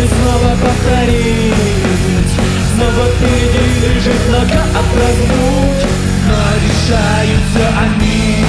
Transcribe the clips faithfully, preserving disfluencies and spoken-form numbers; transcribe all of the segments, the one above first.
если снова повторить, снова впереди лежит нога отпразднуть, но решаются они.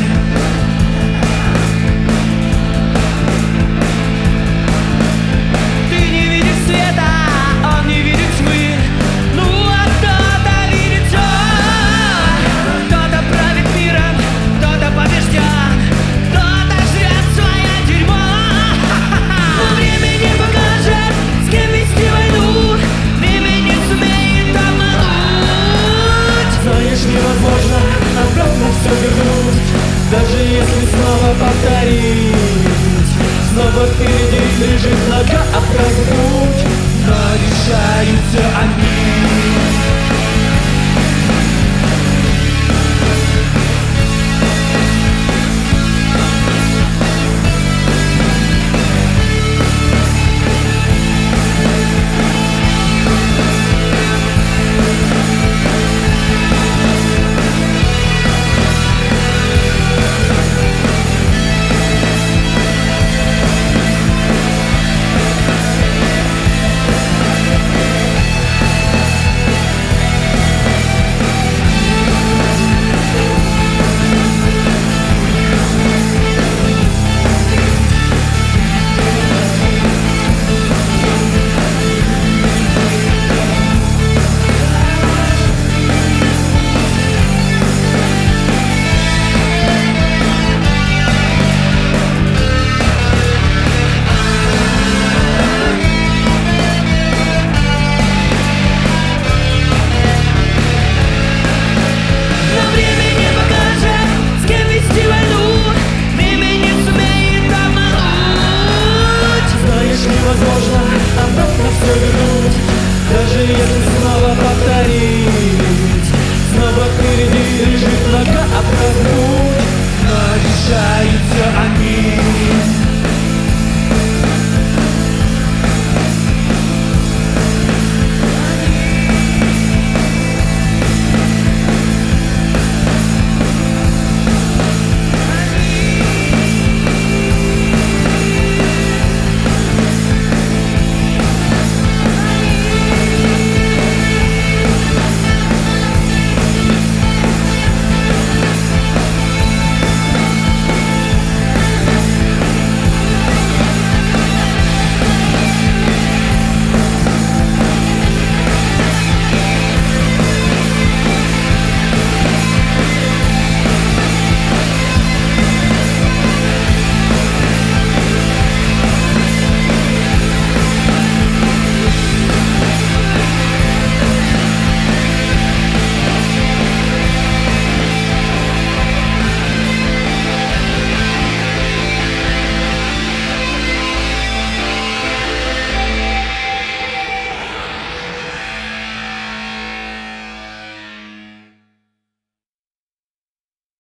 Ты не видишь света, он не видит тьмы, ну а кто-то видит всё. Кто-то правит миром, кто-то побежден, кто-то жрет свое дерьмо. Время не покажет, с кем вести войну, время не сумеет обмануть. Знаешь, невозможно обратно все вернуть, даже если снова повторить, снова впереди лежит нога отпразднуть, но решаются они.